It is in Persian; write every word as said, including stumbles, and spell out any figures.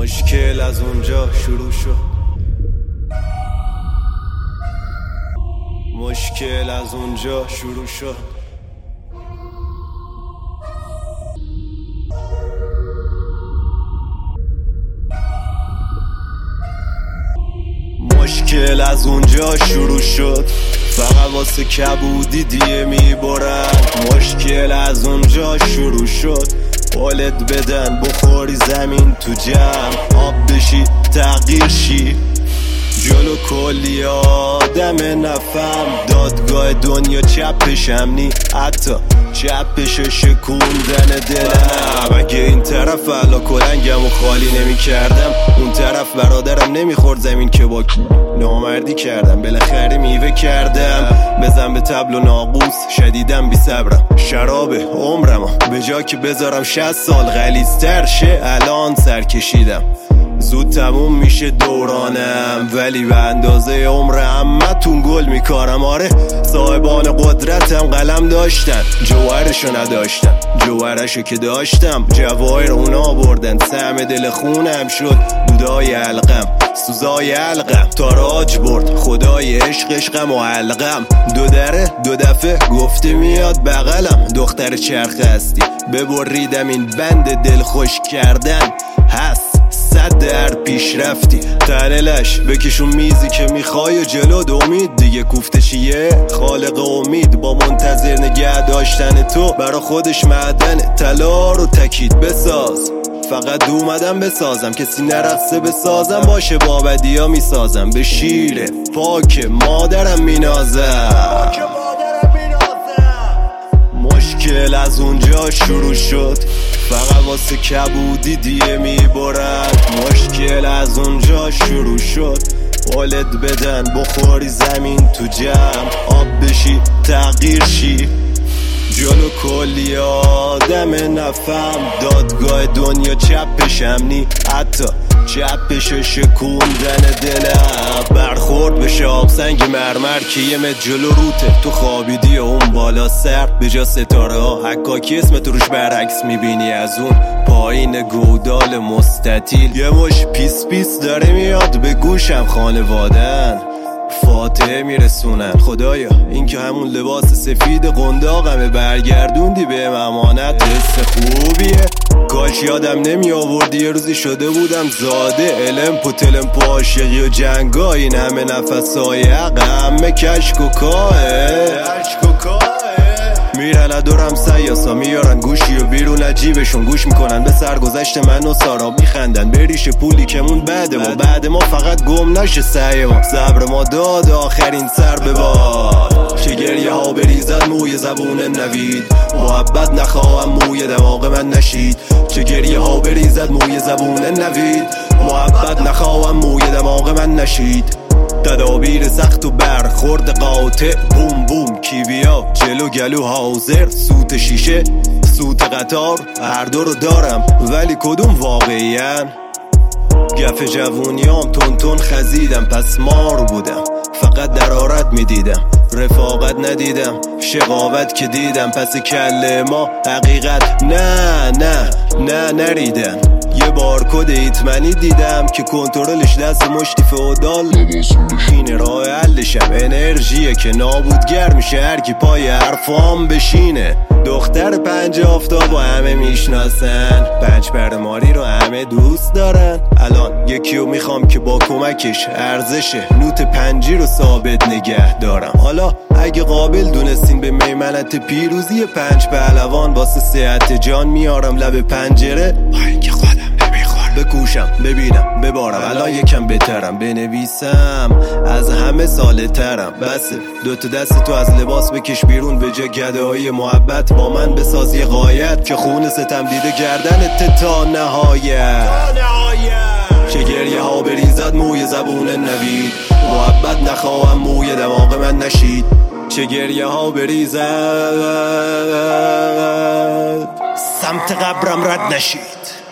مشکل از اونجا شروع شد، مشکل از اونجا شروع شد. مشکل از اونجا شروع شد، فقط واسه کبودی دیه میبرن. مشکل از اونجا شروع شد، بالت بدن بخوری زمین تو جمع، آب بشی تغییر شی جلو کلی آدم نفهم. دادگاه دنیا چپشم نی، حتی چپش شکوندن دلم. اگه این طرف علا کلنگم و خالی نمی کردم، اون طرف برادرم نمیخورد زمین که با نامردی کردم. بالاخره میوه کردم، بزن به تبل و ناقوس، شدیدم بی صبرم. شراب عمرم به جا که بذارم شصت سال غلیظتر شه، الان سر کشیدم. زود تموم میشه دورانم، ولی به اندازه عمر همتون گل میکارم. آره صاحبان قدرتم قلم داشتن، جوهرشو نداشتم، جوهرشو که داشتم جواهر اونا بردن. سهم دل خونم شد دودای علقم، سوزای علقم تاراج برد خدای عشق عشقم و علقم. دو دره دو دفعه گفته میاد بغلم، دختر چرخ هستی ببریدم این بند دل خوش کردن هست. صد در پیش رفتی تنلش بکشون میزی که میخوای و جلو دو امید دیگه کوفته چیه. خالق امید با منتظر نگه داشتن تو، برا خودش معدن طلا رو تکید بساز. فقط اومدم بسازم، کسی نرقصه بسازم، باشه بابدی ها میسازم. به شیر پاک مادرم مینازم. مشکل از اونجا شروع شد، فقط واسه کبودی دیه میبرن. مشکل از اونجا شروع شد، بالت بدن بخوری زمین تو جمع، آب بشی تغییر شی جلو کلی آدم نفهم. دادگاه دنیا چپشم نی، حتی چپش شکوندن دلم. برخورد به آب سنگ مرمر که یه متر جلو روته، تو خوابیدی و اون بالا سر به جا ستاره ها حکاکی اسم تو روش برعکس میبینی. از اون پایین گودال مستطیل یه مش پیس پیس داره میاد به گوشم، خانوادن فاتحه میرسونن. خدایا این که همون لباس سفید قنداقمه، برگردوندی به امانت، حس خوبیه. کاش یادم نمی آوردی یه روزی شده بودم زاده. المپ و تلمپ و عاشقی و جنگا، این همه نفسای همه کشک و کاه میرن ادورم سیاسا، میارن گوشی و بیرون عجیبشون گوش میکنن به سرگذشت من و سارا، میخندن به ریش پولی کمون بعد ما. بعد ما فقط گم نشه سعی ما، صبر ما داد آخرین سر به باد. چه گریه ها بریزد موی زبون نوید، محبت نخواهم موی دماغ من نشید. چه گریه ها بریزد موی زبون نوید، محبت نخواهم موی دماغ من نشید. تدابیر سخت و برخورد قاطع، بوم بوم کیویا جلو گلو حاضر. سوت شیشه سوت قطار هر دو رو دارم، ولی کدوم واقعی‌اً؟ گف جوونیام تون تون خزیدم، پس مار بودم فقط درارت میدیدم. رفاقت ندیدم شقاوت که دیدم، پس کله ما حقیقت نه نه نه نریدن. یه بارکد ایتمنی دیدم که کنترلش دست مشتی فئودال، اینه راه حلشم انرژیه که نابودگر میشه هر کی پای حرفام بشینه. دختر پنج آفتاب و همه میشناسن، پنج پر ماری رو همه دوست دارن. الان یکیو میخوام که با کمکش ارزش نوت پنجی رو ثابت نگه دارم. حالا اگه قابل دونستین به میمنت پیروزی پنج پهلوان، واسه صحت جان میارم لب پنجره، با اینکه خودم نمیخورم بکوشم ببینم ببارم. الان یکم بهترم بنویسم از همه ساله ترم. بسه دوتا دست تو از لباس بکش بیرون، به جا گده های محبت با من بساز یه غایت که خون ستم دیده گردنت تا نهایت. چه گریه ها بریزد موی زبون نوید، محبت نخواهم موی دماغ من نشید. چه گریه ها بریزد سمت قبرم رد نشید.